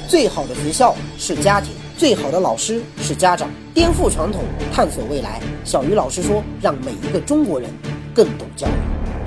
最好的学校是家庭，最好的老师是家长。颠覆传统，探索未来。小鱼老师说，让每一个中国人更懂教育。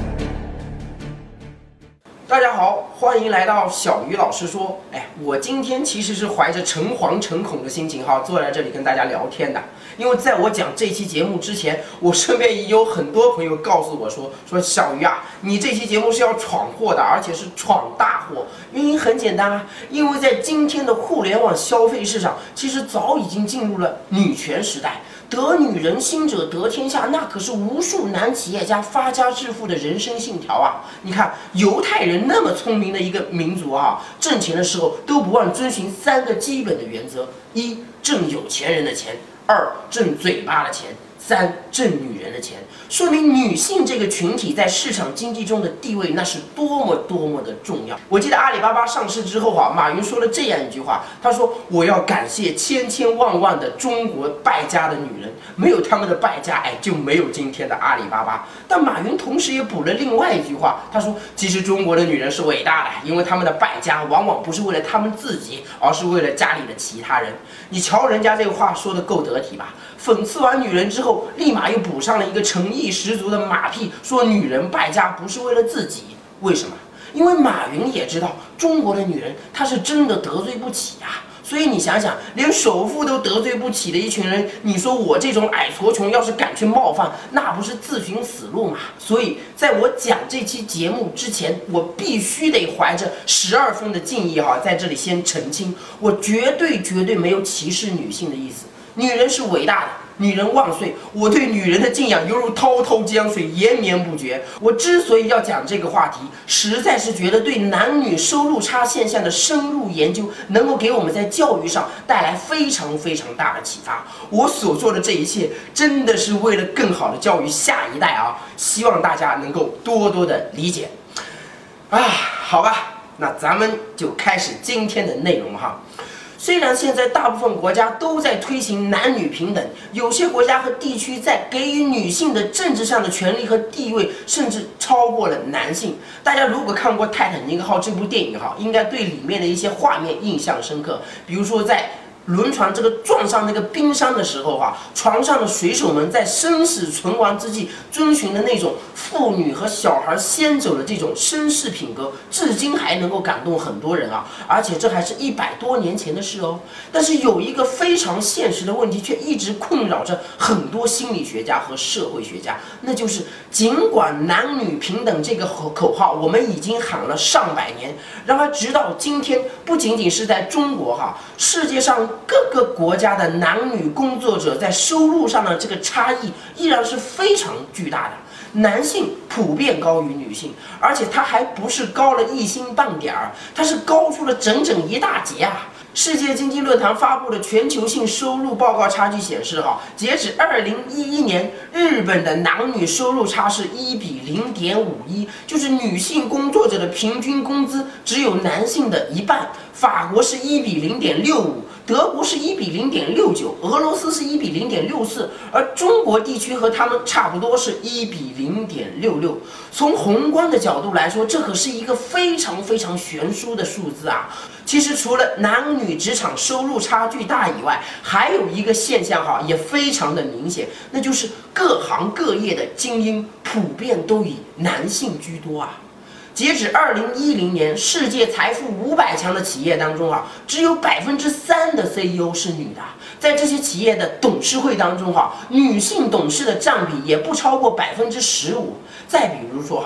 大家好，欢迎来到小鱼老师说。我今天其实是怀着诚惶诚恐的心情坐在这里跟大家聊天的。因为在我讲这期节目之前，我身边已有很多朋友告诉我说小鱼啊，你这期节目是要闯祸的，而且是闯大祸。原因很简单啊，因为在今天的互联网消费市场，其实早已经进入了女权时代。得女人心者得天下，那可是无数男企业家发家致富的人生信条啊！你看，犹太人那么聪明的一个民族挣钱的时候都不忘遵循3个基本的原则：一，挣有钱人的钱；二，挣嘴巴的钱；三，挣女人的钱。说明女性这个群体在市场经济中的地位那是多么的重要。我记得阿里巴巴上市之后马云说了这样一句话，他说：“我要感谢千万的中国败家的女人，没有他们的败家，就没有今天的阿里巴巴。”但马云同时也补了另外一句话，他说：“其实中国的女人是伟大的，因为他们的败家往往不是为了他们自己，而是为了家里的其他人。”你瞧人家这个话说的够得体吧？讽刺完女人之后，立马又补上了一个诚意十足的马屁，说女人败家不是为了自己。为什么？因为马云也知道中国的女人她是真的得罪不起啊。所以你想想，连首富都得罪不起的一群人，你说我这种矮矬穷要是敢去冒犯，那不是自寻死路吗？所以在我讲这期节目之前，我必须得怀着12分的敬意在这里先澄清，我绝对没有歧视女性的意思。女人是伟大的，女人万岁！我对女人的敬仰犹如滔滔江水，延绵不绝。我之所以要讲这个话题，实在是觉得对男女收入差现象的深入研究，能够给我们在教育上带来非常大的启发。我所做的这一切，真的是为了更好的教育下一代希望大家能够多的理解。好吧，那咱们就开始今天的内容虽然现在大部分国家都在推行男女平等，有些国家和地区在给予女性的政治上的权利和地位，甚至超过了男性。大家如果看过《泰坦尼克号》这部电影应该对里面的一些画面印象深刻。比如说在轮船这个撞上那个冰山的时候船上的水手们在生死存亡之际遵循的那种妇女和小孩先走的这种绅士品格，至今还能够感动很多人而且这还是100多年前的事但是有一个非常现实的问题，却一直困扰着很多心理学家和社会学家，那就是尽管男女平等这个口号我们已经喊了上百年，然而直到今天，不仅仅是在中国世界上各个国家的男女工作者在收入上的这个差异依然是非常巨大的。男性普遍高于女性，而且它还不是高了1星半点儿，它是高出了整一大截世界经济论坛发布的全球性收入报告差距显示截止2011年，日本的男女收入差是1比0.51，就是女性工作者的平均工资只有男性的一半。法国是1比0.65，德国是1比0.69，俄罗斯是1比0.64，而中国地区和他们差不多是1比0.66。从宏观的角度来说，这可是一个非常悬殊的数字其实除了男女职场收入差距大以外，还有一个现象也非常的明显，那就是各行各业的精英普遍都以男性居多截止2010年，世界财富500强的企业当中只有3%的 CEO 是女的。在这些企业的董事会当中女性董事的占比也不超过15%。再比如说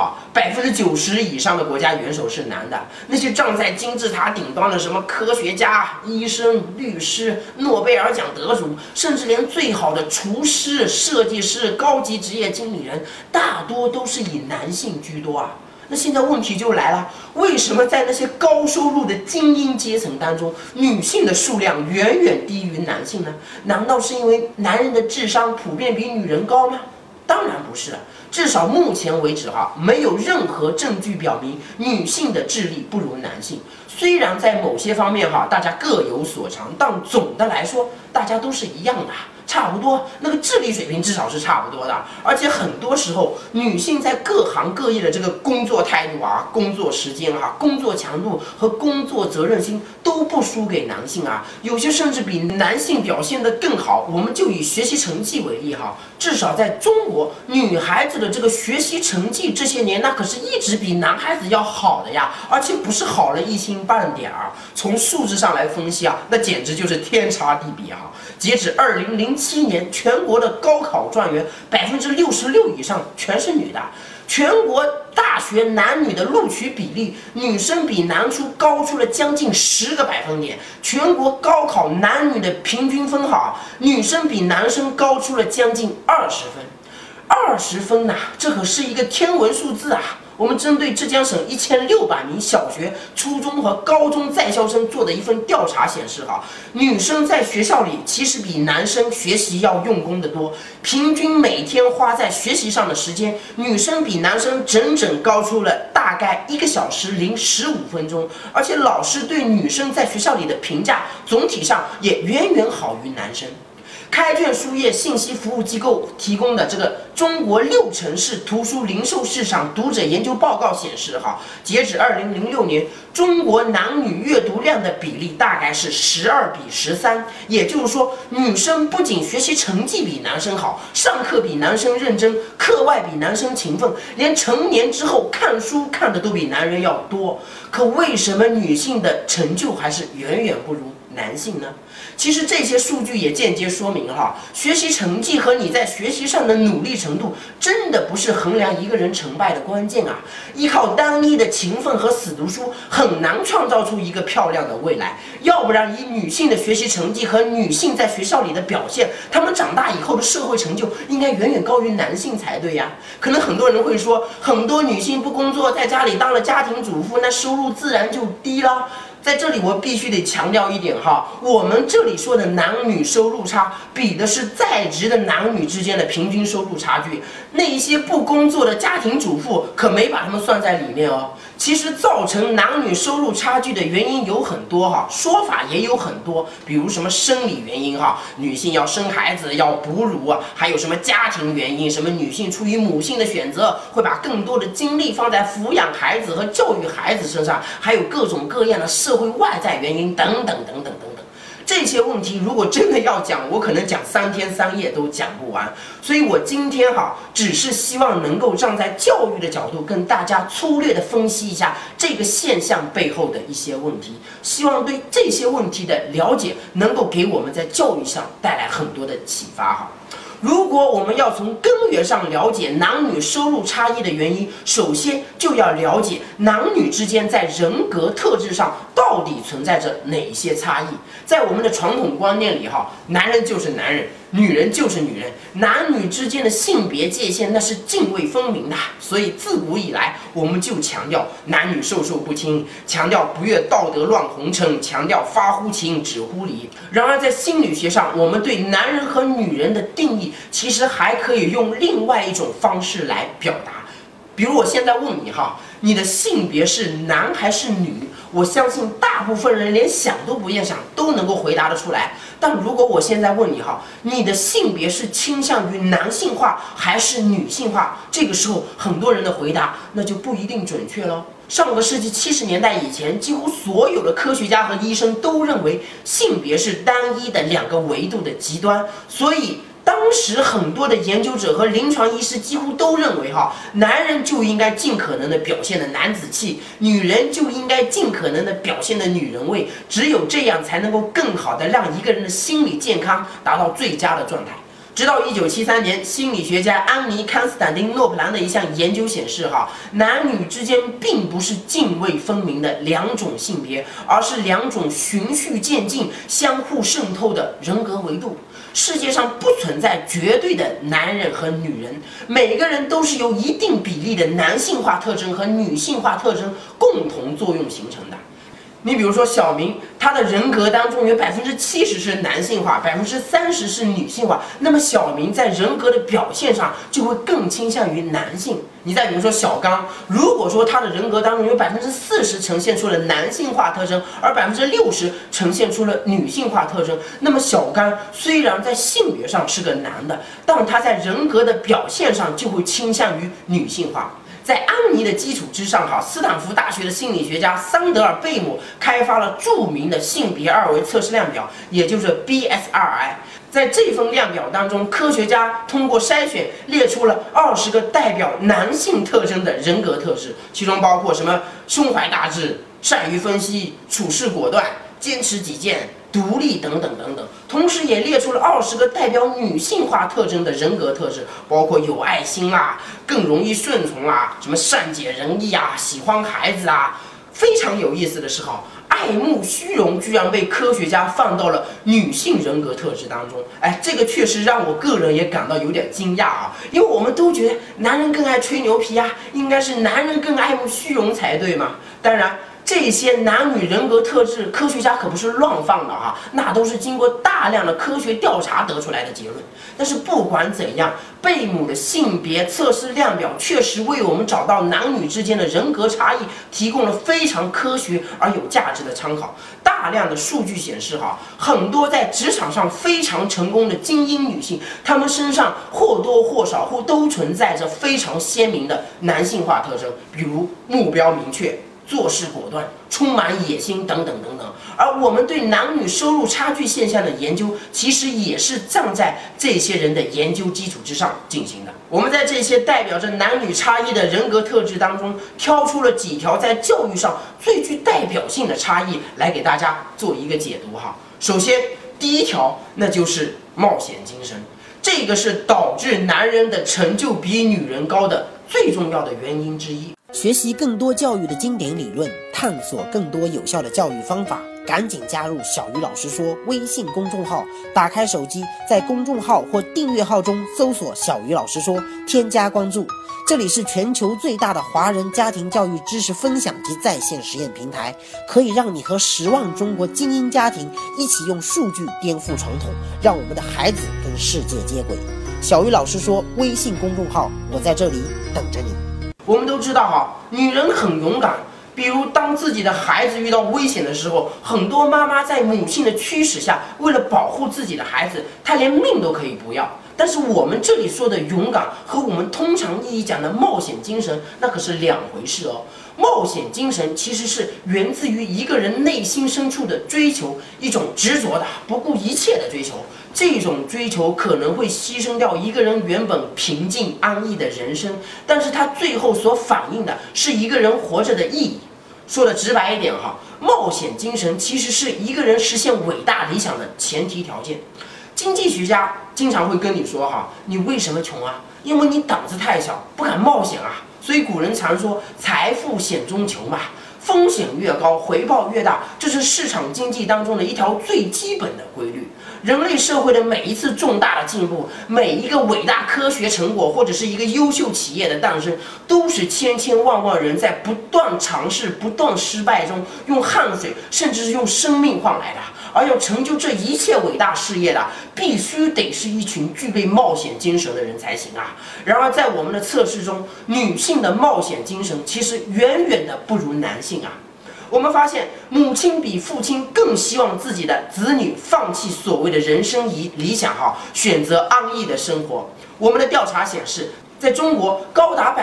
90%以上的国家元首是男的，那些站在金字塔顶端的什么科学家、医生、律师、诺贝尔奖得主，甚至连最好的厨师、设计师、高级职业经理人，大多都是以男性居多那现在问题就来了，为什么在那些高收入的精英阶层当中，女性的数量远低于男性呢？难道是因为男人的智商普遍比女人高吗？当然不是了，至少目前为止没有任何证据表明女性的智力不如男性。虽然在某些方面大家各有所长，但总的来说大家都是一样的。 差不多，那个智力水平至少是差不多的。而且很多时候，女性在各行各业的这个工作态度啊、工作时间啊、工作强度和工作责任心都不输给男性啊，有些甚至比男性表现得更好。我们就以学习成绩为例哈，至少在中国，女孩子的这个学习成绩这些年那可是一直比男孩子要好的呀，而且不是好了一星半点儿。从数字上来分析啊，那简直就是天差地别哈。截止2007年，全国的高考状元66%以上全是女的。全国大学男女的录取比例，女生比男生高出了将近10个百分点。全国高考男女的平均分好，女生比男生高出了将近20分，20分呐，这可是一个天文数字啊！我们针对浙江省1600名小学、初中和高中在校生做的一份调查显示，女生在学校里其实比男生学习要用功得多，平均每天花在学习上的时间，女生比男生整整高出了大概1个小时零15分钟，而且老师对女生在学校里的评价总体上也远远好于男生。开卷书业信息服务机构提供的这个中国6城市图书零售市场读者研究报告显示，截止2006年，中国男女阅读量的比例大概是12:13，也就是说，女生不仅学习成绩比男生好，上课比男生认真，课外比男生勤奋，连成年之后看书看的都比男人要多。可为什么女性的成就还是远远不如男性呢？其实这些数据也间接说明学习成绩和你在学习上的努力程度真的不是衡量一个人成败的关键啊！依靠单一的勤奋和死读书很难创造出一个漂亮的未来。要不然以女性的学习成绩和女性在学校里的表现，她们长大以后的社会成就应该远远高于男性才对呀。可能很多人会说，很多女性不工作，在家里当了家庭主妇，那收入自然就低了。在这里我必须得强调一点我们这里说的男女收入差，比的是在职的男女之间的平均收入差距。那一些不工作的家庭主妇可没把他们算在里面哦。其实造成男女收入差距的原因有很多说法也有很多，比如什么生理原因女性要生孩子要哺乳还有什么家庭原因，什么女性出于母性的选择，会把更多的精力放在抚养孩子和教育孩子身上，还有各种各样的社会外在原因等等等等等等。这些问题如果真的要讲，我可能讲3天3夜都讲不完。所以我今天只是希望能够站在教育的角度跟大家粗略的分析一下这个现象背后的一些问题，希望对这些问题的了解能够给我们在教育上带来很多的启发如果我们要从根源上了解男女收入差异的原因，首先就要了解男女之间在人格特质上到底存在着哪些差异。在我们的传统观念里男人就是男人，女人就是女人，男女之间的性别界限那是泾渭分明的。所以自古以来我们就强调男女授受不亲，强调不越道德乱红尘，强调发乎情止乎礼。然而在心理学上，我们对男人和女人的定义其实还可以用另外一种方式来表达。比如我现在问你你的性别是男还是女？我相信大部分人连想都不愿想都能够回答得出来。但如果我现在问你你的性别是倾向于男性化还是女性化？这个时候很多人的回答那就不一定准确了。上个世纪70年代以前，几乎所有的科学家和医生都认为性别是单一的2个维度的极端，所以当时很多的研究者和临床医师几乎都认为男人就应该尽可能的表现的男子气，女人就应该尽可能的表现的女人味，只有这样才能够更好的让一个人的心理健康达到最佳的状态。直到1973年，心理学家安妮·康斯坦丁·诺普兰的一项研究显示男女之间并不是泾渭分明的2种性别，而是2种循序渐进、相互渗透的人格维度。世界上不存在绝对的男人和女人，每个人都是由一定比例的男性化特征和女性化特征共同作用形成的。你比如说小明， 他的人格当中有70%是男性化，30%是女性化，那么小明在人格的表现上就会更倾向于男性。你再比如说小刚，如果说他的人格当中有40%呈现出了男性化特征，而60%呈现出了女性化特征，那么小刚虽然在性别上是个男的，但他在人格的表现上就会倾向于女性化。在安妮的基础之上，斯坦福大学的心理学家桑德尔贝姆开发了著名的性别二维测试量表，也就是 BSRI。在这份量表当中，科学家通过筛选列出了20个代表男性特征的人格特质，其中包括什么胸怀大志、善于分析、处事果断、坚持己见、独立等等等等。同时也列出了20个代表女性化特征的人格特质，包括有爱心啊，更容易顺从啊，什么善解人意啊，喜欢孩子啊。非常有意思的是爱慕虚荣居然被科学家放到了女性人格特质当中。这个确实让我个人也感到有点惊讶因为我们都觉得男人更爱吹牛皮应该是男人更爱慕虚荣才对嘛。当然这些男女人格特质，科学家可不是乱放的那都是经过大量的科学调查得出来的结论。但是不管怎样，贝姆的性别测试量表确实为我们找到男女之间的人格差异提供了非常科学而有价值的参考。大量的数据显示很多在职场上非常成功的精英女性，她们身上或多或少都存在着非常鲜明的男性化特征，比如目标明确、做事果断、充满野心等等等等。而我们对男女收入差距现象的研究，其实也是站在这些人的研究基础之上进行的。我们在这些代表着男女差异的人格特质当中，挑出了几条在教育上最具代表性的差异，来给大家做一个解读首先，第一条，那就是冒险精神，这个是导致男人的成就比女人高的最重要的原因之一。 学习更多教育的经典理论，探索更多有效的教育方法，赶紧加入小鱼老师说微信公众号，打开手机，在公众号或订阅号中搜索小鱼老师说，添加关注。这里是全球最大的华人家庭教育知识分享及在线实验平台，可以让你和10万中国精英家庭一起用数据颠覆传统，让我们的孩子跟世界接轨。小鱼老师说微信公众号，我在这里等着你。 我们都知道女人很勇敢，比如当自己的孩子遇到危险的时候，很多妈妈在母亲的驱使下，为了保护自己的孩子，她连命都可以不要。但是我们这里说的勇敢和我们通常意义讲的冒险精神，那可是两回事冒险精神其实是源自于一个人内心深处的追求，一种执着的不顾一切的追求。这种追求可能会牺牲掉一个人原本平静安逸的人生，但是他最后所反映的是一个人活着的意义。说的直白一点冒险精神其实是一个人实现伟大理想的前提条件。经济学家经常会跟你说你为什么穷因为你胆子太小，不敢冒险所以古人常说财富险中求嘛，风险越高回报越大，这是市场经济当中的一条最基本的规律。人类社会的每一次重大的进步，每一个伟大科学成果，或者是一个优秀企业的诞生，都是千千万万人在不断尝试、不断失败中，用汗水甚至是用生命换来的。而要成就这一切伟大事业的，必须得是一群具备冒险精神的人才行然而在我们的测试中，女性的冒险精神其实远远的不如男性我们发现，母亲比父亲更希望自己的子女放弃所谓的人生理想选择安逸的生活。我们的调查显示，在中国，高达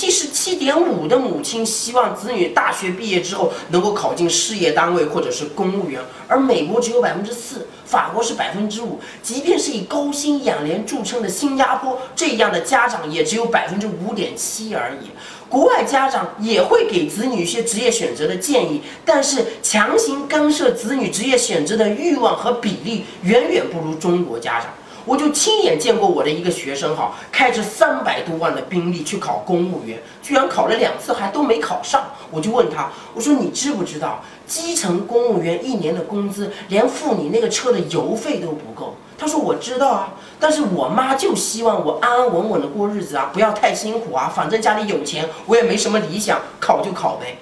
77.5%的母亲希望子女大学毕业之后能够考进事业单位或者是公务员，而美国只有4%，法国是5%，即便是以高薪养廉著称的新加坡，这样的家长也只有5.7%而已。国外家长也会给子女一些职业选择的建议，但是强行干涉子女职业选择的欲望和比例远远不如中国家长。我就亲眼见过我的一个学生开着300多万的宾利去考公务员，居然考了2次还都没考上。我就问他，我说你知不知道基层公务员1年的工资连付你那个车的油费都不够？他说我知道但是我妈就希望我安安稳稳的过日子不要太辛苦反正家里有钱，我也没什么理想，考就考呗。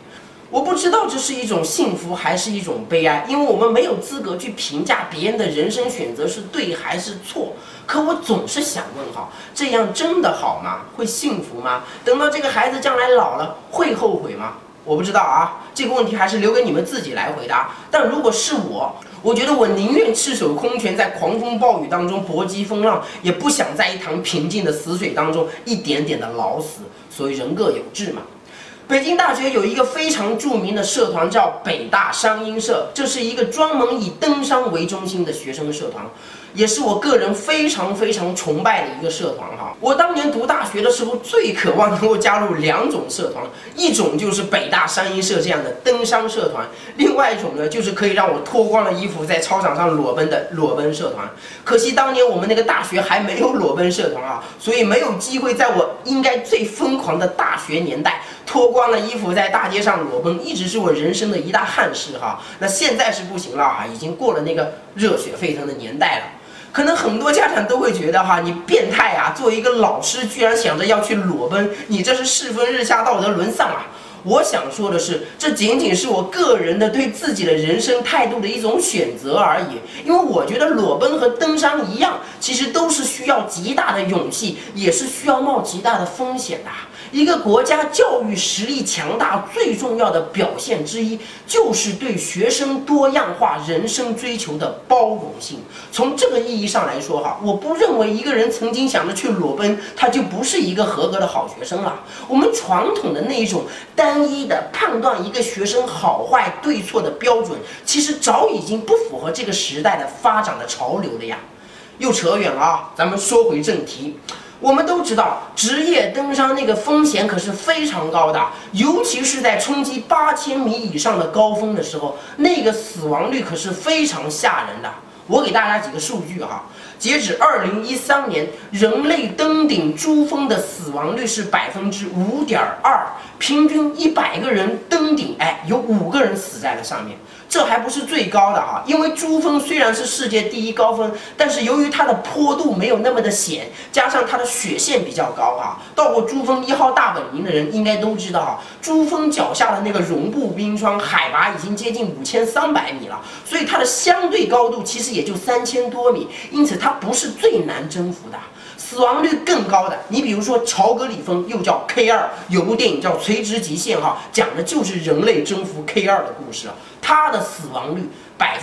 我不知道这是一种幸福还是一种悲哀，因为我们没有资格去评价别人的人生选择是对还是错。可我总是想问哈，这样真的好吗？会幸福吗？等到这个孩子将来老了，会后悔吗？我不知道啊，这个问题还是留给你们自己来回答。但如果是我觉得我宁愿赤手空拳在狂风暴雨当中搏击风浪，也不想在一塘平静的死水当中一点点的老死。所以人各有志嘛。北京大学有一个非常著名的社团叫北大商音社，这是一个专门以登山为中心的学生社团，也是我个人非常崇拜的一个社团哈。我当年读大学的时候，最渴望能够加入2种社团，一种就是北大商音社这样的登山社团，另外一种呢就是可以让我脱光了衣服在操场上裸奔的裸奔社团。可惜当年我们那个大学还没有裸奔社团啊，所以没有机会在我应该最疯狂的大学年代脱光了衣服在大街上裸奔，一直是我人生的一大憾事哈。那现在是不行了哈，已经过了那个热血沸腾的年代了。可能很多家长都会觉得哈，你变态啊！作为一个老师，居然想着要去裸奔，你这是世风日下，道德沦丧啊！我想说的是，这仅仅是我个人的对自己的人生态度的一种选择而已。因为我觉得裸奔和登山一样，其实都是需要极大的勇气，也是需要冒极大的风险的。一个国家教育实力强大最重要的表现之一，就是对学生多样化人生追求的包容性。从这个意义上来说哈，我不认为一个人曾经想着去裸奔，他就不是一个合格的好学生了。我们传统的那一种单一的判断一个学生好坏对错的标准，其实早已经不符合这个时代的发展的潮流了呀。又扯远了啊，咱们说回正题。我们都知道，职业登山那个风险可是非常高的，尤其是在冲击8000米以上的高峰的时候，那个死亡率可是非常吓人的。我给大家几个数据哈，截止2013年，人类登顶珠峰的死亡率是5.2%，平均100个人登顶，有5个人死在了上面。这还不是最高的哈，因为珠峰虽然是世界第1高峰，但是由于它的坡度没有那么的险，加上它的雪线比较高哈，到过珠峰1号大本营的人应该都知道哈，珠峰脚下的那个绒布冰川海拔已经接近5300米了，所以它的相对高度其实也就3000多米，因此它不是最难征服的。死亡率更高的，你比如说乔格里峰，又叫 K2， 有部电影叫《垂直极限》哈，讲的就是人类征服 K2的故事。它的死亡率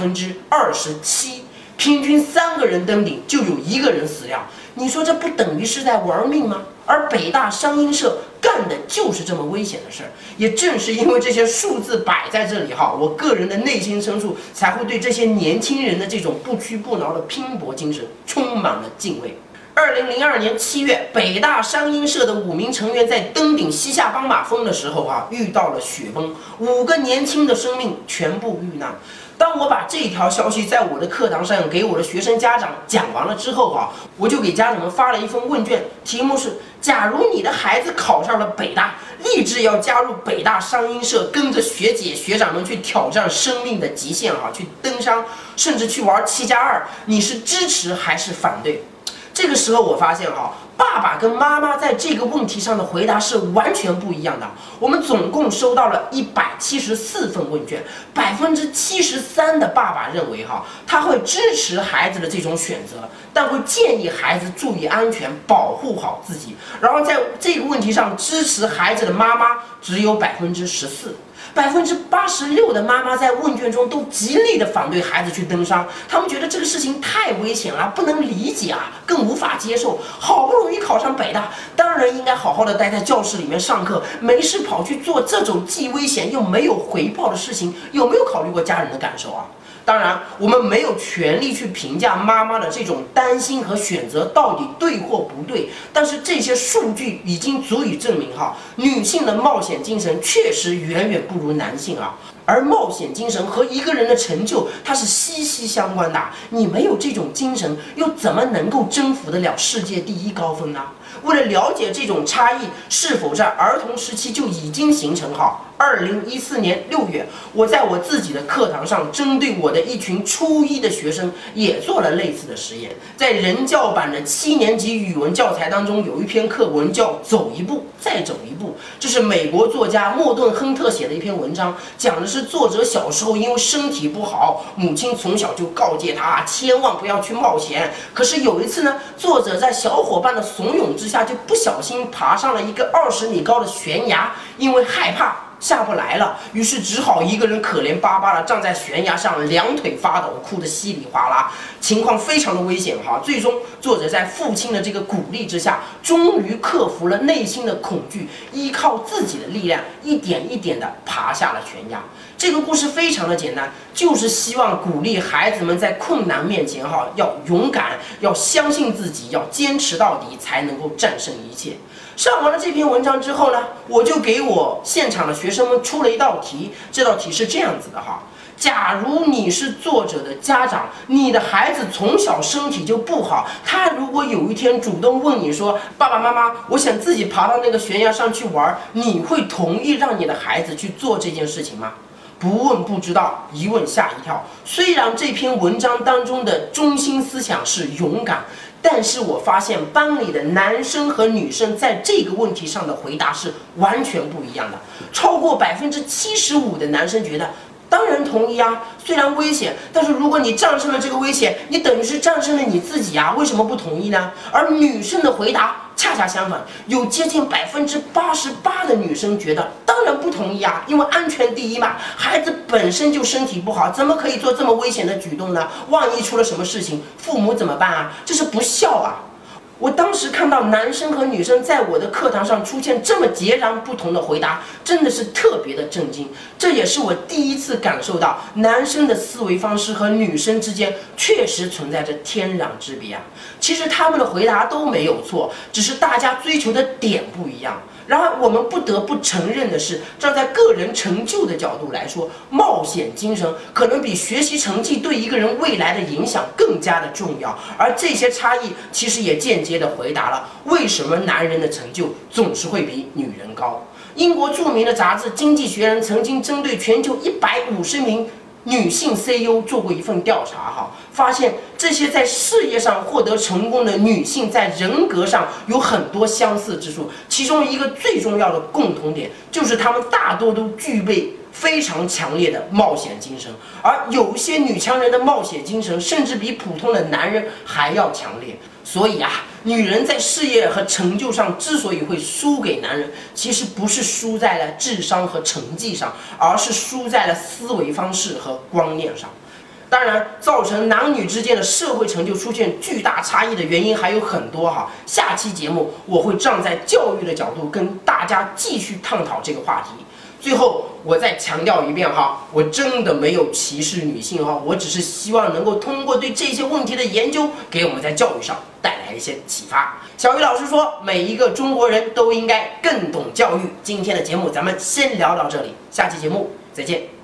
27%，平均3个人登顶就有1个人死掉。你说这不等于是在玩命吗？而北大商音社干的就是这么危险的事儿。也正是因为这些数字摆在这里哈，我个人的内心深处才会对这些年轻人的这种不屈不挠的拼搏精神充满了敬畏。2002年7月，北大商音社的5名成员在登顶西夏邦马峰的时候遇到了雪崩，5个年轻的生命全部遇难。当我把这条消息在我的课堂上给我的学生家长讲完了之后我就给家长们发了一份问卷，题目是：假如你的孩子考上了北大，立志要加入北大商音社，跟着学姐学长们去挑战生命的极限去登山，甚至去玩7+2，你是支持还是反对？这个时候我发现爸爸跟妈妈在这个问题上的回答是完全不一样的。我们总共收到了174份问卷，73%的爸爸认为他会支持孩子的这种选择，但会建议孩子注意安全，保护好自己。然后在这个问题上支持孩子的妈妈只有14%，86%的妈妈在问卷中都极力的反对孩子去登山，他们觉得这个事情太危险了，不能理解更无法接受。好不容易考上北大，当然应该好好的待在教室里面上课，没事跑去做这种既危险又没有回报的事情，有没有考虑过家人的感受当然，我们没有权利去评价妈妈的这种担心和选择到底对或不对，但是这些数据已经足以证明女性的冒险精神确实远远不如男性而冒险精神和一个人的成就，它是息息相关的。你没有这种精神，又怎么能够征服得了世界第一高峰呢？为了了解这种差异是否在儿童时期就已经形成好，2014年6月，我在我自己的课堂上，针对我的一群初一的学生也做了类似的实验。在人教版的7年级语文教材当中，有一篇课文叫《走一步，再走一步》，这是美国作家莫顿·亨特写的一篇文章，讲的是作者小时候因为身体不好，母亲从小就告诫他千万不要去冒险。可是有一次呢，作者在小伙伴的怂恿之下，就不小心爬上了一个20米高的悬崖，因为害怕下不来了，于是只好一个人可怜巴巴的站在悬崖上，两腿发抖，哭得稀里哗啦，情况非常的危险哈。最终，作者在父亲的这个鼓励之下，终于克服了内心的恐惧，依靠自己的力量，一点一点的爬下了悬崖。这个故事非常的简单，就是希望鼓励孩子们在困难面前哈，要勇敢，要相信自己，要坚持到底，才能够战胜一切。上完了这篇文章之后呢，我就给我现场的学生们出了一道题，这道题是这样子的哈。假如你是作者的家长，你的孩子从小身体就不好，他如果有一天主动问你说，爸爸妈妈，我想自己爬到那个悬崖上去玩，你会同意让你的孩子去做这件事情吗？不问不知道，一问吓一跳。虽然这篇文章当中的中心思想是勇敢，但是我发现班里的男生和女生在这个问题上的回答是完全不一样的。超过75%的男生觉得当然同意啊，虽然危险，但是如果你战胜了这个危险，你等于是战胜了你自己啊，为什么不同意呢？而女生的回答恰恰相反，有接近88%的女生觉得当然不同意啊，因为安全第一嘛，孩子本身就身体不好，怎么可以做这么危险的举动呢？万一出了什么事情，父母怎么办啊？这是不孝啊！我当时看到男生和女生在我的课堂上出现这么截然不同的回答，真的是特别的震惊。这也是我第一次感受到男生的思维方式和女生之间确实存在着天壤之别啊。其实他们的回答都没有错，只是大家追求的点不一样。然而我们不得不承认的是，站在个人成就的角度来说，冒险精神可能比学习成绩对一个人未来的影响更加的重要。而这些差异其实也间接的回答了为什么男人的成就总是会比女人高。英国著名的杂志《经济学人》曾经针对全球150名女性 CEO 做过一份调查哈，发现这些在事业上获得成功的女性在人格上有很多相似之处，其中一个最重要的共同点就是她们大多都具备非常强烈的冒险精神，而有一些女强人的冒险精神甚至比普通的男人还要强烈。所以啊，女人在事业和成就上之所以会输给男人，其实不是输在了智商和成绩上，而是输在了思维方式和观念上。当然，造成男女之间的社会成就出现巨大差异的原因还有很多哈。下期节目我会站在教育的角度跟大家继续探讨这个话题。最后，我再强调一遍哈，我真的没有歧视女性哈，我只是希望能够通过对这些问题的研究，给我们在教育上带来一些启发。小鱼老师说，每一个中国人都应该更懂教育。今天的节目咱们先聊到这里，下期节目再见。